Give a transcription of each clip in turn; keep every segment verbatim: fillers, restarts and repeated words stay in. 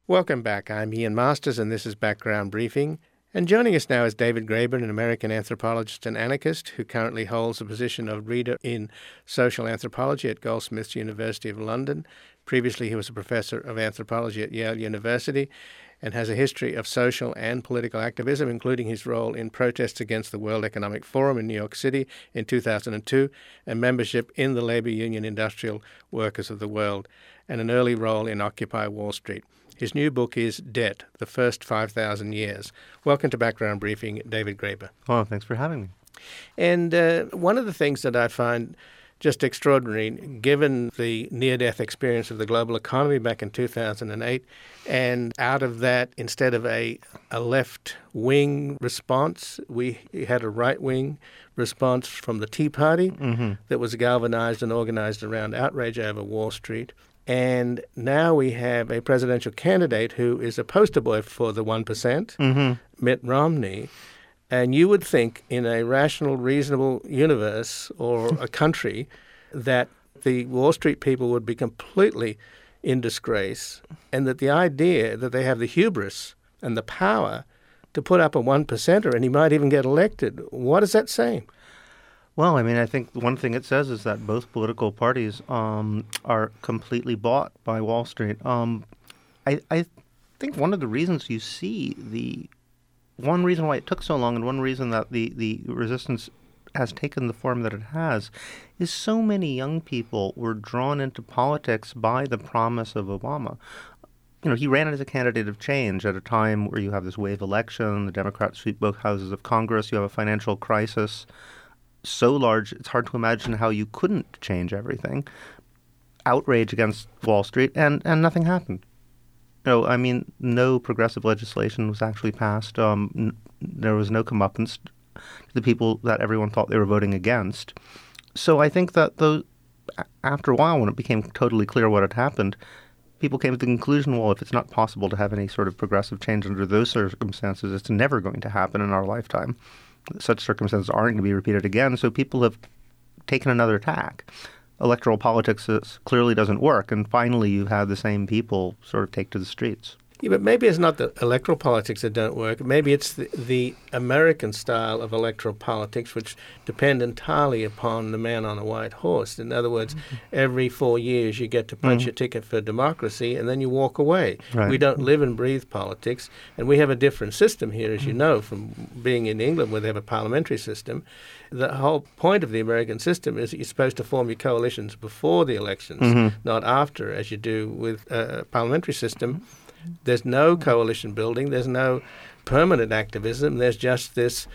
Welcome back. I'm Ian Masters, and this is Background Briefing. And joining us now is David Graeber, an American anthropologist and anarchist who currently holds the position of Reader in Social Anthropology at Goldsmiths University of London. Previously, he was a professor of anthropology at Yale University and has a history of social and political activism, including his role in protests against the World Economic Forum in New York City in two thousand two and membership in the Labor Union Industrial Workers of the World, and an early role in Occupy Wall Street. His new book is Debt, The First five thousand Years. Welcome to Background Briefing, David Graeber. Oh, thanks for having me. And uh, one of the things that I find just extraordinary, given the near-death experience of the global economy back in two thousand eight, and out of that, instead of a, a left-wing response, we had a right-wing response from the Tea Party mm-hmm. that was galvanized and organized around outrage over Wall Street. And now we have a presidential candidate who is a poster boy for the one percent, mm-hmm. Mitt Romney. And you would think in a rational, reasonable universe or a country that the Wall Street people would be completely in disgrace, and that the idea that they have the hubris and the power to put up a one percenter and he might even get elected. What is that saying? Well, I mean, I think one thing it says is that both political parties um, are completely bought by Wall Street. Um, I, I think one of the reasons you see the one reason why it took so long and one reason that the, the resistance has taken the form that it has is so many young people were drawn into politics by the promise of Obama. You know, he ran as a candidate of change at a time where you have this wave election, the Democrats sweep both houses of Congress, you have a financial crisis so large, it's hard to imagine how you couldn't change everything. Outrage against Wall Street, and, and nothing happened. You know, I mean, no progressive legislation was actually passed. Um, n- there was no comeuppance to the people that everyone thought they were voting against. So I think that those, after a while, when it became totally clear what had happened, people came to the conclusion, well, if it's not possible to have any sort of progressive change under those circumstances, it's never going to happen in our lifetime. Such circumstances aren't going to be repeated again, so people have taken another tack. Electoral politics is, clearly doesn't work, and finally you have the same people sort of take to the streets. Yeah, but maybe it's not the electoral politics that don't work. Maybe it's the, the American style of electoral politics, which depend entirely upon the man on a white horse. In other words, mm-hmm. every four years you get to punch mm-hmm. your ticket for democracy, and then you walk away. Right. We don't live and breathe politics, and we have a different system here, as you know, from being in England where they have a parliamentary system. The whole point of the American system is that you're supposed to form your coalitions before the elections, mm-hmm. not after, as you do with a parliamentary system. There's no coalition building. There's no permanent activism. There's just this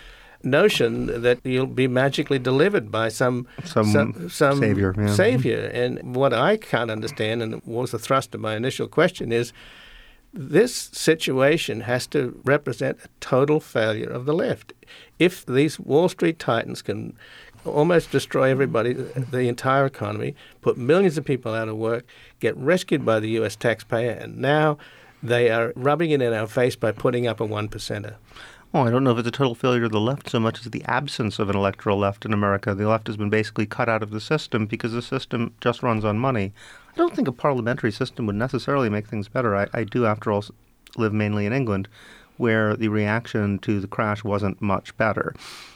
notion that you'll be magically delivered by some some, some, some savior. Yeah. savior. And what I can't understand, and was the thrust of my initial question, is this situation has to represent a total failure of the left. If these Wall Street titans can almost destroy everybody, the entire economy, put millions of people out of work, get rescued by the U S taxpayer, and now they are rubbing it in our face by putting up a one percenter. Well, I don't know if it's a total failure of the left so much as the absence of an electoral left in America. The left has been basically cut out of the system because the system just runs on money. I don't think a parliamentary system would necessarily make things better. I, I do, after all, live mainly in England, where the reaction to the crash wasn't much better.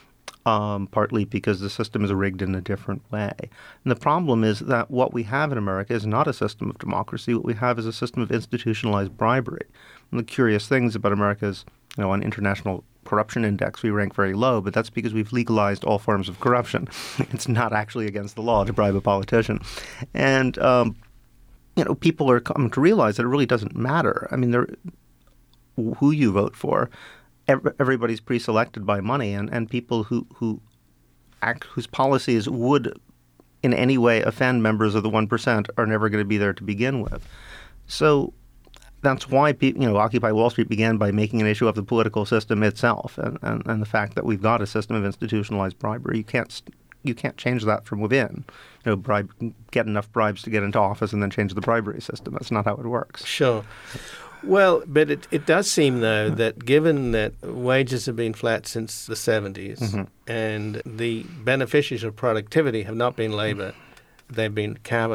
Um, partly because the system is rigged in a different way. And the problem is that what we have in America is not a system of democracy. What we have is a system of institutionalized bribery. And the curious things about America is, you know, on International Corruption Index, we rank very low, but that's because we've legalized all forms of corruption. It's not actually against the law to bribe a politician. And, um, you know, people are coming to realize that it really doesn't matter. I mean, there, who you vote for, everybody's pre-selected by money, and, and people who, who act whose policies would in any way offend members of the one percent are never going to be there to begin with. So that's why people, you know, Occupy Wall Street began by making an issue of the political system itself, and, and, and the fact that we've got a system of institutionalized bribery. You can't you can't change that from within. You know, bribe, get enough bribes to get into office and then change the bribery system. That's not how it works. Sure. Well, but it, it does seem, though, that given that wages have been flat since the seventies mm-hmm. and the beneficiaries of productivity have not been labor, they've been capital,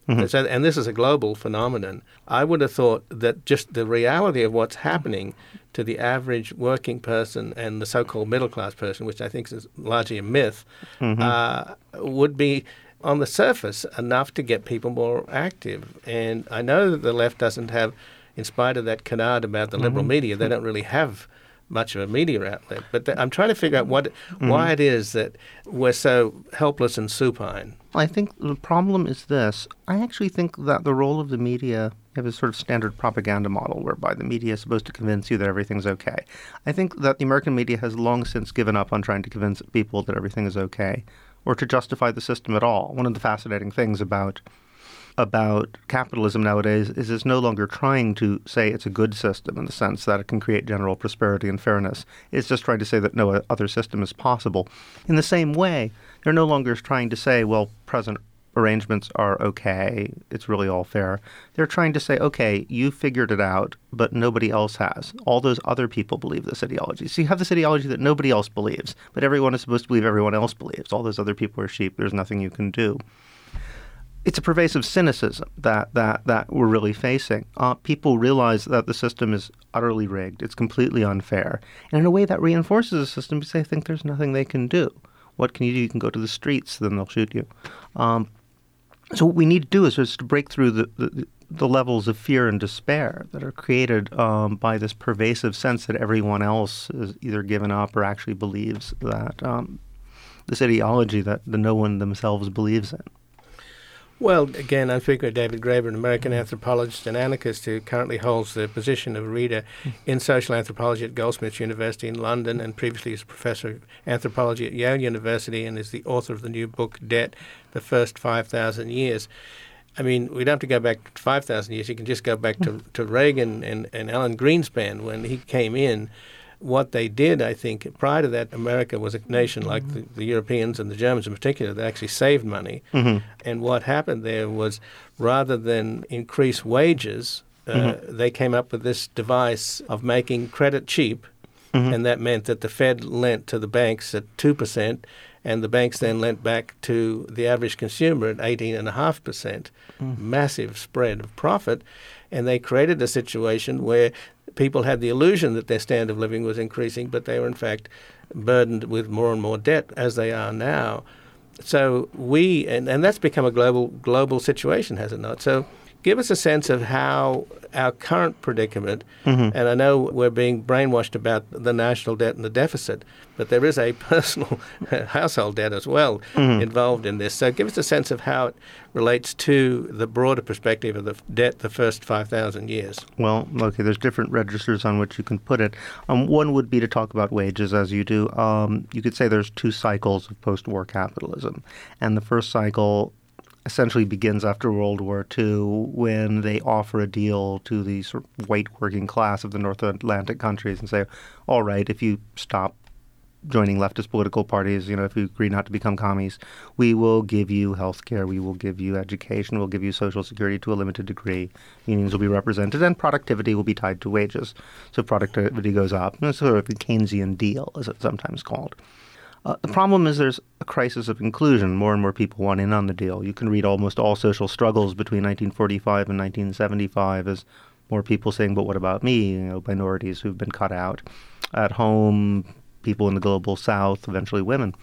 Mm-hmm. So, and this is a global phenomenon. I would have thought that just the reality of what's happening to the average working person and the so-called middle-class person, which I think is largely a myth, mm-hmm. uh, would be on the surface enough to get people more active. And I know that the left doesn't have, in spite of that canard about the mm-hmm. liberal media, they don't really have much of a media outlet. But th- I'm trying to figure out what, mm-hmm. why it is that we're so helpless and supine. I think the problem is this. I actually think that the role of the media, you have a sort of standard propaganda model whereby the media is supposed to convince you that everything's okay. I think that the American media has long since given up on trying to convince people that everything is okay or to justify the system at all. One of the fascinating things about about capitalism nowadays is it's no longer trying to say it's a good system in the sense that it can create general prosperity and fairness. It's just trying to say that no other system is possible. In the same way, they're no longer trying to say, well, present arrangements are okay, it's really all fair. They're trying to say, okay, you figured it out, but nobody else has. All those other people believe this ideology. So you have this ideology that nobody else believes, but everyone is supposed to believe everyone else believes. All those other people are sheep. There's nothing you can do. It's a pervasive cynicism that that that we're really facing. Uh, people realize that the system is utterly rigged. It's completely unfair. And in a way that reinforces the system because they think there's nothing they can do. What can you do? You can go to the streets, then they'll shoot you. Um, so what we need to do is just to break through the, the, the levels of fear and despair that are created um, by this pervasive sense that everyone else is either given up or actually believes that um, this ideology that the no one themselves believes in. Well, again, I figure David Graeber, an American anthropologist and anarchist who currently holds the position of reader in social anthropology at Goldsmiths University in London and previously is a professor of anthropology at Yale University and is the author of the new book, Debt, The First five thousand Years. I mean, we don't have to go back five thousand years. You can just go back to, to Reagan and, and Alan Greenspan when he came in. What they did, I think, prior to that, America was a nation like the, the Europeans and the Germans in particular that actually saved money. Mm-hmm. And what happened there was rather than increase wages, uh, mm-hmm. they came up with this device of making credit cheap. Mm-hmm. And that meant that the Fed lent to the banks at two percent and the banks then lent back to the average consumer at eighteen point five percent. Mm-hmm. Massive spread of profit. And they created a situation where people had the illusion that their standard of living was increasing, but they were in fact burdened with more and more debt as they are now. So we, and, and that's become a global global situation, has it not? So give us a sense of how our current predicament, mm-hmm. and I know we're being brainwashed about the national debt and the deficit, but there is a personal household debt as well mm-hmm. involved in this. So give us a sense of how it relates to the broader perspective of the debt the first five thousand years. Well, okay, there's different registers on which you can put it. Um, one would be to talk about wages, as you do. Um, you could say there's two cycles of post-war capitalism. And the first cycle essentially begins after World War Two when they offer a deal to the sort of white working class of the North Atlantic countries and say, all right, if you stop joining leftist political parties, you know, if you agree not to become commies, we will give you health care, we will give you education, we'll give you social security to a limited degree. Unions will be represented, and productivity will be tied to wages. So productivity goes up. It's sort of a Keynesian deal, as it's sometimes called. Uh, the problem is there's a crisis of inclusion. More and more people want in on the deal. You can read almost all social struggles between nineteen forty-five and nineteen seventy-five as more people saying, but what about me? You know, minorities who've been cut out. At home, people in the global south, eventually women.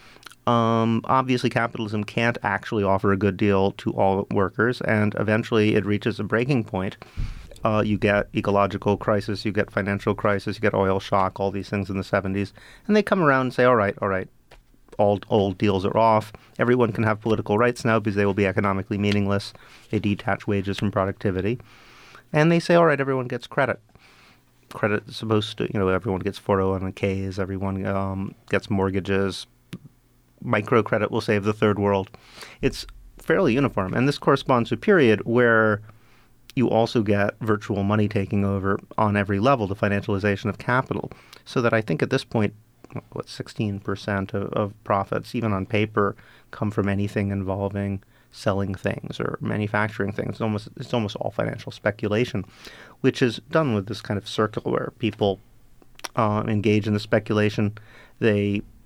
Um, obviously, capitalism can't actually offer a good deal to all workers, and eventually it reaches a breaking point. Uh, you get ecological crisis, you get financial crisis, you get oil shock, all these things in the seventies. And they come around and say, all right, all right, all old deals are off. Everyone can have political rights now because they will be economically meaningless. They detach wages from productivity. And they say, all right, everyone gets credit. Credit is supposed to, you know, everyone gets four oh one k's, everyone um, gets mortgages. Microcredit will save the third world. It's fairly uniform. And this corresponds to a period where you also get virtual money taking over on every level, the financialization of capital. So that I think at this point, what, sixteen percent of, of profits, even on paper, come from anything involving selling things or manufacturing things. It's almost, it's almost all financial speculation, which is done with this kind of circle where people uh, engage in the speculation. They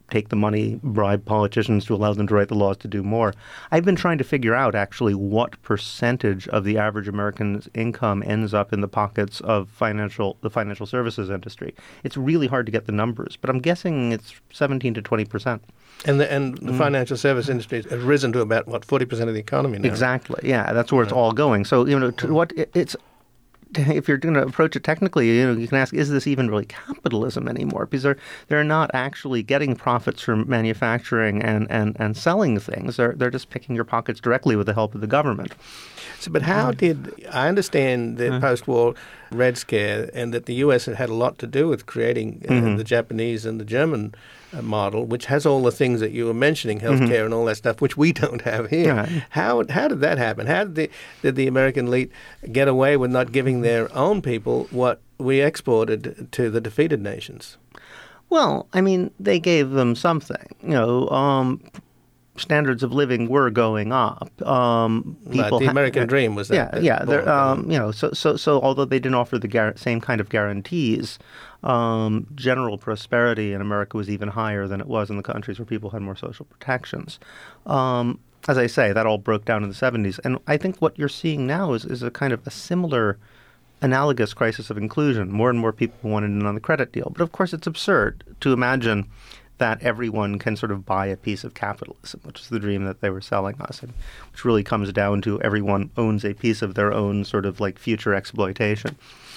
take the money, bribe politicians to allow them to write the laws to do more. I've been trying to figure out actually what percentage of the average American's income ends up in the pockets of financial the financial services industry. It's really hard to get the numbers, but I'm guessing it's seventeen to twenty percent. And the, and the mm. financial service industry has risen to about, what, forty percent of the economy now? Exactly. Yeah, that's where it's all going. So, you know, to what it, it's if you're going to approach it technically, you know, you can ask, is this even really capitalism anymore? Because they're they're not actually getting profits from manufacturing and, and, and selling things. They're they're just picking your pockets directly with the help of the government. So, but how did I understand the uh, post-war Red Scare and that the U S had had a lot to do with creating uh, mm-hmm. the Japanese and the German uh, model, which has all the things that you were mentioning, healthcare mm-hmm. and all that stuff, which we don't have here. Right. How how did that happen? How did the did the American elite get away with not giving their own people what we exported to the defeated nations? Well, I mean, they gave them something, you know. Um, Standards of living were going up. Um, people right, the American ha- dream was that. Yeah, yeah. Um, you know, so so so although they didn't offer the gar- same kind of guarantees, um, general prosperity in America was even higher than it was in the countries where people had more social protections. Um, as I say, that all broke down in the seventies, and I think what you're seeing now is is a kind of a similar, analogous crisis of inclusion. More and more people wanted in on the credit deal, but of course, it's absurd to imagine that everyone can sort of buy a piece of capitalism, which is the dream that they were selling us, and which really comes down to everyone owns a piece of their own sort of like future exploitation.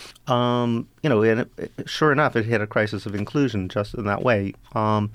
Um, you know, and it, it, sure enough, it hit a crisis of inclusion just in that way. Um,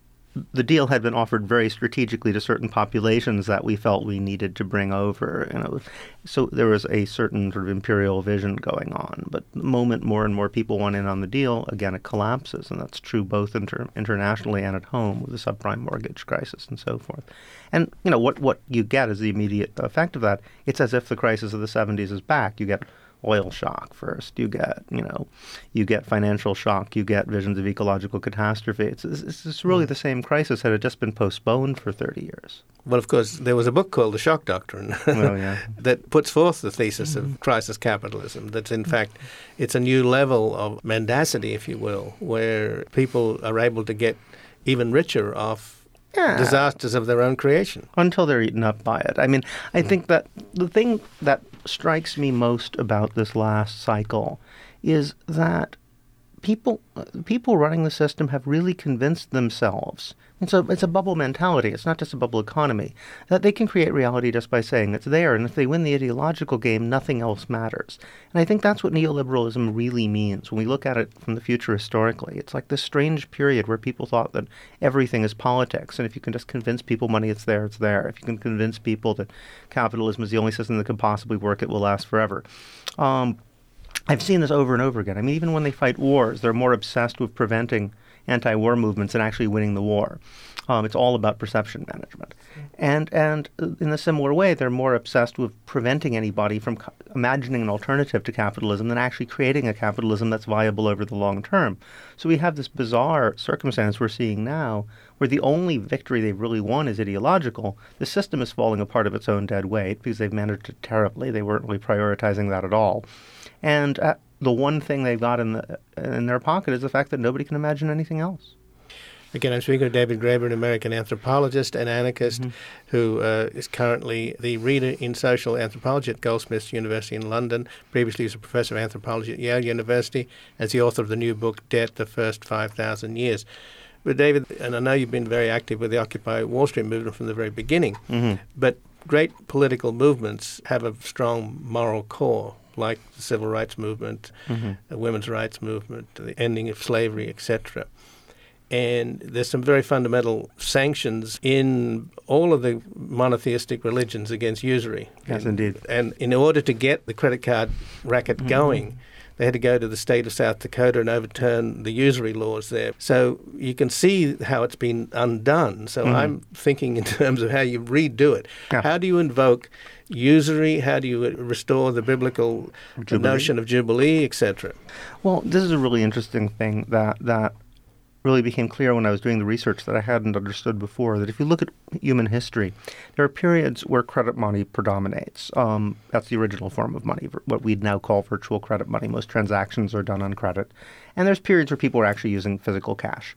the deal had been offered very strategically to certain populations that we felt we needed to bring over. You know, so there was a certain sort of imperial vision going on. But the moment more and more people want in on the deal, again, it collapses, and that's true both inter- internationally and at home with the subprime mortgage crisis and so forth. And you know what what you get is the immediate effect of that. It's as if the crisis of the seventies is back. You get oil shock first. You get, you know, you get financial shock. You get visions of ecological catastrophe. It's, it's, it's really the same crisis had it just been postponed for thirty years. Well, of course, there was a book called The Shock Doctrine well, yeah. that puts forth the thesis of crisis capitalism, that in fact it's a new level of mendacity, if you will, where people are able to get even richer off yeah. disasters of their own creation. Until they're eaten up by it. I mean, I mm. think that the thing that strikes me most about this last cycle is that people uh, people running the system have really convinced themselves. It's a, it's a bubble mentality. It's not just a bubble economy. That they can create reality just by saying it's there. And if they win the ideological game, nothing else matters. And I think that's what neoliberalism really means when we look at it from the future historically. It's like this strange period where people thought that everything is politics. And if you can just convince people money it's there, it's there. If you can convince people that capitalism is the only system that can possibly work, it will last forever. Um, I've seen this over and over again. I mean, even when they fight wars, they're more obsessed with preventing anti-war movements and actually winning the war. Um, it's all about perception management. And and in a similar way, they're more obsessed with preventing anybody from co- imagining an alternative to capitalism than actually creating a capitalism that's viable over the long term. So we have this bizarre circumstance we're seeing now where the only victory they've really won is ideological. The system is falling apart of its own dead weight because they've managed it terribly. They weren't really prioritizing that at all. And uh, the one thing they've got in the in their pocket is the fact that nobody can imagine anything else. Again, I'm speaking of David Graeber, an American anthropologist and anarchist mm-hmm. who uh, is currently the reader in social anthropology at Goldsmiths University in London. Previously, he was a professor of anthropology at Yale University, as the author of the new book, Debt, the First five thousand Years. But David, and I know you've been very active with the Occupy Wall Street movement from the very beginning, mm-hmm. but great political movements have a strong moral core, like the civil rights movement, mm-hmm. the women's rights movement, the ending of slavery, et cetera. And there's some very fundamental sanctions in all of the monotheistic religions against usury. Yes, and, indeed. And in order to get the credit card racket mm-hmm. going, they had to go to the state of South Dakota and overturn the usury laws there. So you can see how it's been undone. So mm-hmm. I'm thinking in terms of how you redo it. Yeah. How do you invoke usury? How do you restore the biblical notion of jubilee, et cetera? Well, this is a really interesting thing that that really became clear when I was doing the research that I hadn't understood before, that if you look at human history, there are periods where credit money predominates. Um, that's the original form of money, what we'd now call virtual credit money. Most transactions are done on credit. And there's periods where people are actually using physical cash.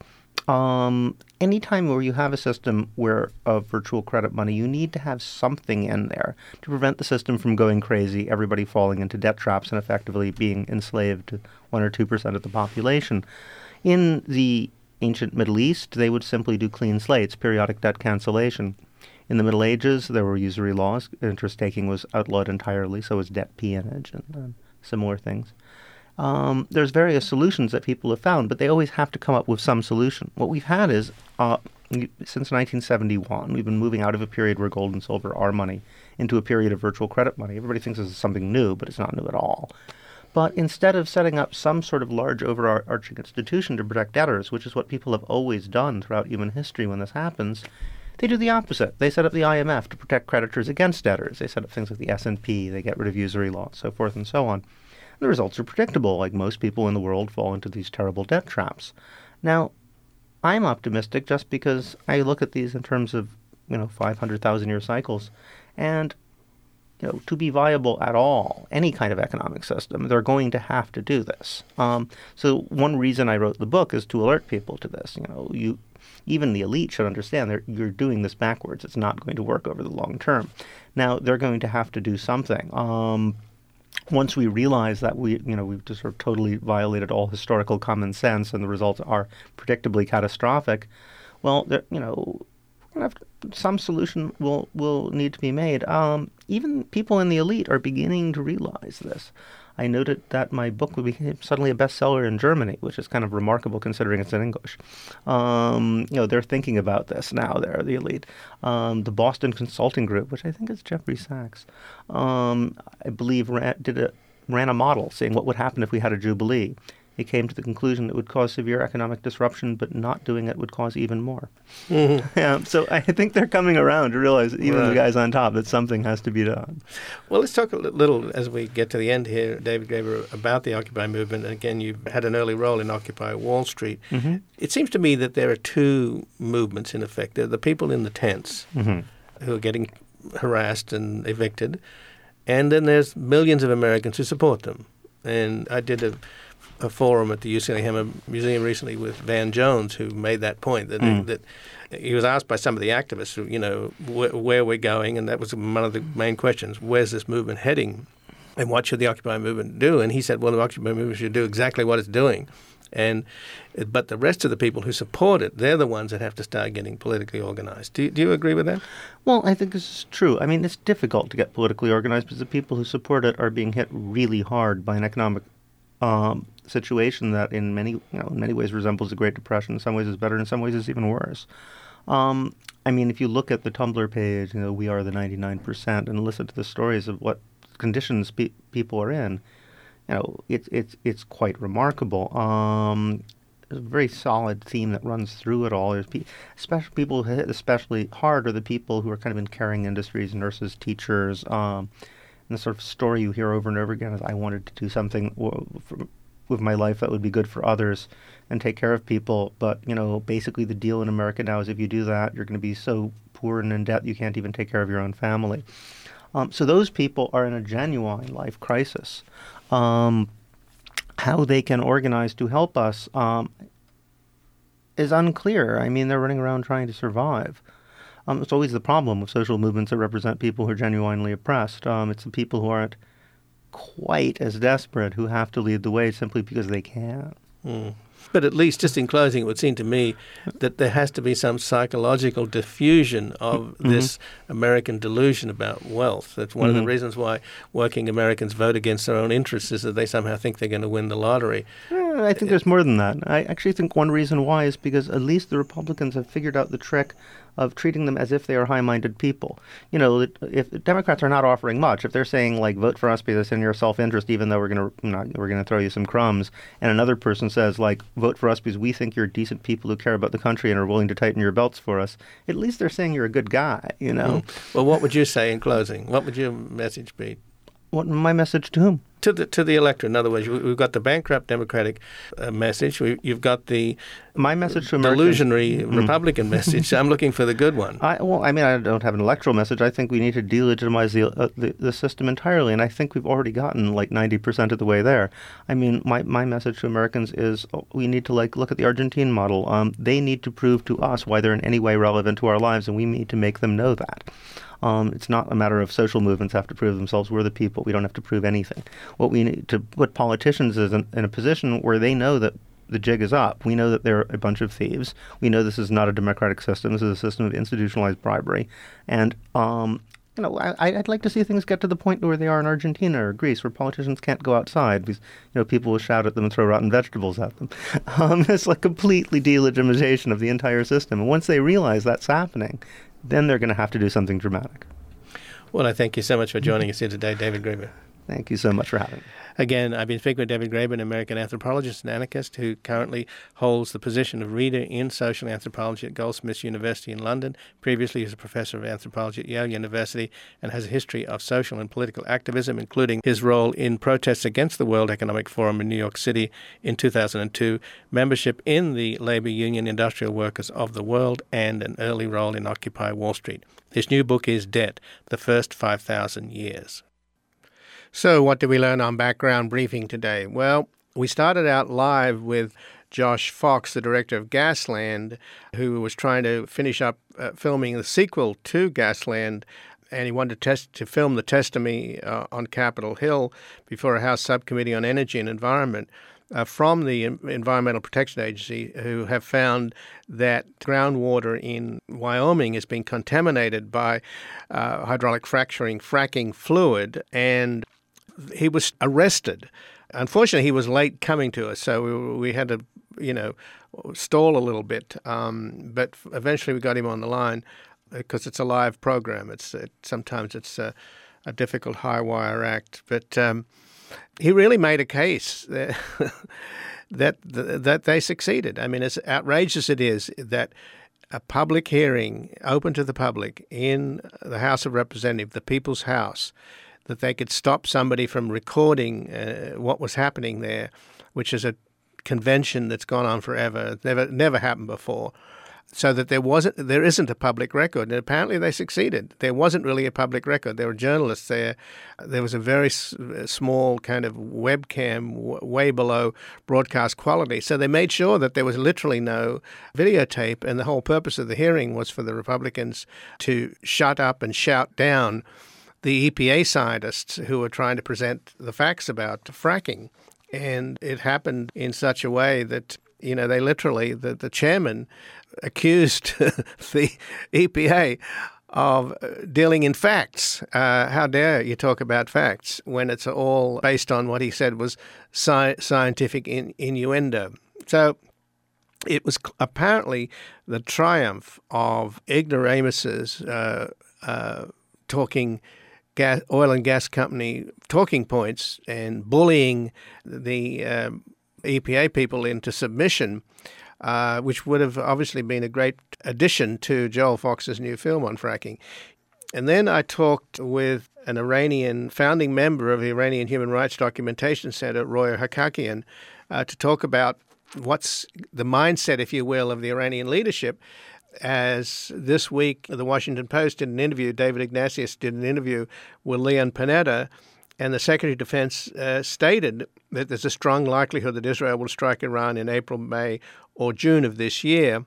Um, anytime where you have a system where of virtual credit money, you need to have something in there to prevent the system from going crazy, everybody falling into debt traps and effectively being enslaved to one or two percent of the population. In the ancient Middle East, they would simply do clean slates, periodic debt cancellation. In the Middle Ages, there were usury laws. Interest taking was outlawed entirely, so was debt peonage and uh, similar things. Um, there's various solutions that people have found, but they always have to come up with some solution. What we've had is, uh, since nineteen seventy-one, we've been moving out of a period where gold and silver are money into a period of virtual credit money. Everybody thinks this is something new, but it's not new at all. But instead of setting up some sort of large overarching institution to protect debtors, which is what people have always done throughout human history when this happens, they do the opposite. They set up the I M F to protect creditors against debtors. They set up things like the S and P. They get rid of usury law, so forth and so on. The results are predictable. Like most people in the world fall into these terrible debt traps. Now, I'm optimistic just because I look at these in terms of, you know, five hundred thousand year cycles. And, you know, to be viable at all, any kind of economic system, they're going to have to do this. Um, so one reason I wrote the book is to alert people to this. You know, you even the elite should understand that you're doing this backwards. It's not going to work over the long term. Now, they're going to have to do something. Um, Once we realize that we, you know, we've just sort of totally violated all historical common sense and the results are predictably catastrophic, well, there, you know, we're gonna have to, some solution will will need to be made. Um, even people in the elite are beginning to realize this. I noted that my book became suddenly a bestseller in Germany, which is kind of remarkable considering it's in English. Um, you know, they're thinking about this now. They're the elite. Um, the Boston Consulting Group, which I think is Jeffrey Sachs, um, I believe ran, did a, ran a model saying what would happen if we had a jubilee. It came to the conclusion it would cause severe economic disruption, but not doing it would cause even more. Mm-hmm. Yeah, so I think they're coming around to realize, even right. the guys on top, that something has to be done. Well, let's talk a little, as we get to the end here, David Graeber, about the Occupy movement. And again, you had an early role in Occupy Wall Street. Mm-hmm. It seems to me that there are two movements, in effect. There are the people in the tents mm-hmm. who are getting harassed and evicted, and then there's millions of Americans who support them. And I did a... a forum at the U C L A Hammer Museum recently with Van Jones, who made that point, that, mm. that he was asked by some of the activists, who, you know, wh- where we're going, and that was one of the main questions, where's this movement heading, and what should the Occupy movement do? And he said, well, the Occupy movement should do exactly what it's doing. And but the rest of the people who support it, they're the ones that have to start getting politically organized. Do you, do you agree with that? Well, I think this is true. I mean, it's difficult to get politically organized because the people who support it are being hit really hard by an economic um situation that in many, you know, in many ways resembles the Great Depression. In some ways is better, in some ways is even worse. Um, I mean, if you look at the Tumblr page, you know, we are the ninety-nine percent, and listen to the stories of what conditions pe- people are in, you know, it's it's it's quite remarkable. Um, there's a very solid theme that runs through it all. There's pe- especially people who hit especially hard are the people who are kind of in caring industries, nurses, teachers. Um, and the sort of story you hear over and over again is, I wanted to do something w- for, with my life that would be good for others and take care of people. But, you know, basically the deal in America now is if you do that, you're going to be so poor and in debt you can't even take care of your own family. Um, so those people are in a genuine life crisis. Um, how they can organize to help us um, is unclear. I mean, they're running around trying to survive. Um, it's always the problem with social movements that represent people who are genuinely oppressed. Um, it's the people who aren't quite as desperate who have to lead the way simply because they can. Mm. But at least, just in closing, it would seem to me that there has to be some psychological diffusion of mm-hmm. this American delusion about wealth. That's one mm-hmm. of the reasons why working Americans vote against their own interests, is that they somehow think they're going to win the lottery. Uh, I think there's more than that. I actually think one reason why is because at least the Republicans have figured out the trick of treating them as if they are high-minded people. You know, if Democrats are not offering much, if they're saying, like, vote for us because it's in your self-interest, even though we're going to not we're going to throw you some crumbs, and another person says, like, vote for us because we think you're decent people who care about the country and are willing to tighten your belts for us, at least they're saying you're a good guy, you know? Mm. Well, what would you say in closing? What would your message be? What my message to whom? To the to the electorate. In other words, we've got the bankrupt Democratic uh, message. We, you've got the my message to Americans, delusionary mm. Republican message. I'm looking for the good one. I, well, I mean, I don't have an electoral message. I think we need to delegitimize the, uh, the the system entirely, and I think we've already gotten like ninety percent of the way there. I mean, my, my message to Americans is oh, we need to like look at the Argentine model. Um, they need to prove to us why they're in any way relevant to our lives, and we need to make them know that. Um, it's not a matter of social movements have to prove themselves. We're the people. We don't have to prove anything. What we need to put politicians is in, in a position where they know that the jig is up. We know that they're a bunch of thieves. We know this is not a democratic system. This is a system of institutionalized bribery. And, um, you know, I, I'd like to see things get to the point where they are in Argentina or Greece, where politicians can't go outside because, you know, people will shout at them and throw rotten vegetables at them. Um, it's like completely delegitimization of the entire system. And once they realize that's happening, then they're going to have to do something dramatic. Well, I thank you so much for joining us here today, David Graeber. Thank you so much for having me. Again, I've been speaking with David Graeber, an American anthropologist and anarchist who currently holds the position of Reader in Social Anthropology at Goldsmiths University in London. Previously, he was a professor of anthropology at Yale University and has a history of social and political activism, including his role in protests against the World Economic Forum in New York City in two thousand two, membership in the Labor Union Industrial Workers of the World, and an early role in Occupy Wall Street. His new book is Debt, The First five thousand Years. So what did we learn on Background Briefing today? Well, we started out live with Josh Fox, the director of Gasland, who was trying to finish up uh, filming the sequel to Gasland, and he wanted to, test, to film the testimony uh, on Capitol Hill before a House Subcommittee on Energy and Environment uh, from the Environmental Protection Agency, who have found that groundwater in Wyoming has been contaminated by uh, hydraulic fracturing, fracking fluid, and he was arrested. Unfortunately, he was late coming to us, so we, we had to, you know, stall a little bit. Um, but eventually, we got him on the line because it's a live program. It's it, sometimes it's a, a difficult high wire act, but um, he really made a case that that that they succeeded. I mean, as outrageous it is that a public hearing open to the public in the House of Representatives, the People's House, that they could stop somebody from recording uh, what was happening there, which is a convention that's gone on forever, never never happened before, so that there wasn't, there isn't a public record. And apparently they succeeded. There wasn't really a public record. There were journalists there. There was a very s- small kind of webcam w- way below broadcast quality. So they made sure that there was literally no videotape, and the whole purpose of the hearing was for the Republicans to shut up and shout down the E P A scientists who were trying to present the facts about fracking. And it happened in such a way that, you know, they literally, the, the chairman accused the E P A of dealing in facts. Uh, how dare you talk about facts when it's all based on what he said was sci- scientific in, innuendo. So it was apparently the triumph of ignoramuses uh, uh, talking Gas, oil and gas company talking points and bullying the um, E P A people into submission, uh, which would have obviously been a great addition to Joel Fox's new film on fracking. And then I talked with an Iranian founding member of the Iranian Human Rights Documentation Center, Roya Hakakian, uh, to talk about what's the mindset, if you will, of the Iranian leadership. As this week, the Washington Post did an interview, David Ignatius did an interview with Leon Panetta, and the Secretary of Defense uh, stated that there's a strong likelihood that Israel will strike Iran in April, May, or June of this year.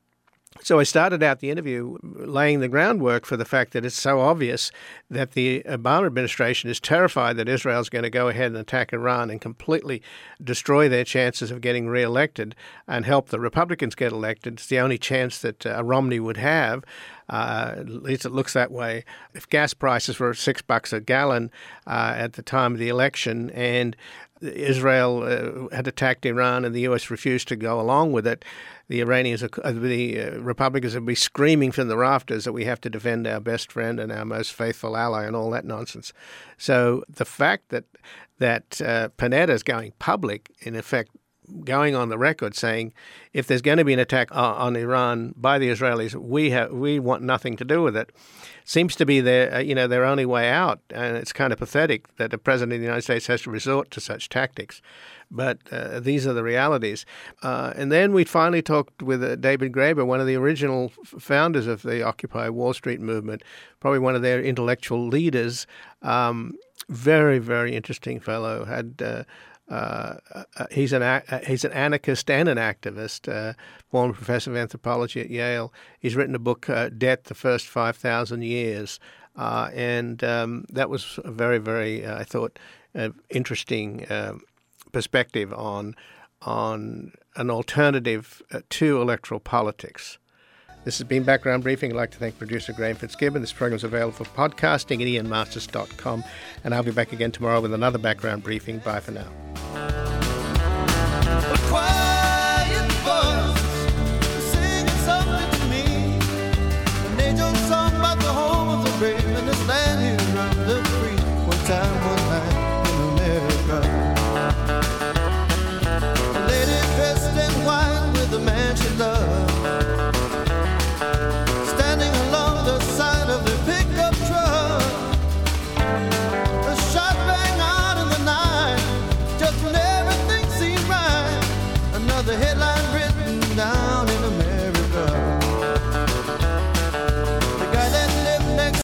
So I started out the interview laying the groundwork for the fact that it's so obvious that the Obama administration is terrified that Israel is going to go ahead and attack Iran and completely destroy their chances of getting reelected and help the Republicans get elected. It's the only chance that uh, Romney would have. Uh, at least it looks that way. If gas prices were six bucks a gallon uh, at the time of the election, and Israel uh, had attacked Iran and the U S refused to go along with it, the Iranians, uh, the uh, Republicans would be screaming from the rafters that we have to defend our best friend and our most faithful ally and all that nonsense. So the fact that that uh, Panetta is going public, in effect, going on the record saying, if there's going to be an attack on Iran by the Israelis, we have we want nothing to do with it. Seems to be their you know their only way out, and it's kind of pathetic that the president of the United States has to resort to such tactics. But uh, these are the realities. Uh, and then we finally talked with uh, David Graeber, one of the original f- founders of the Occupy Wall Street movement, probably one of their intellectual leaders. Um, very, very interesting fellow. Had uh, uh, uh, he's an a- he's an anarchist and an activist. Uh, former professor of anthropology at Yale. He's written a book, uh, "Death: The First Five Thousand Years," uh, and um, that was a very, very, uh, I thought, uh, interesting. Uh, perspective on on an alternative uh, to electoral politics. This has been Background Briefing. I'd like to thank producer Graham Fitzgibbon. This program is available for podcasting at ian masters dot com, and I'll be back again tomorrow with another Background Briefing. Bye for now.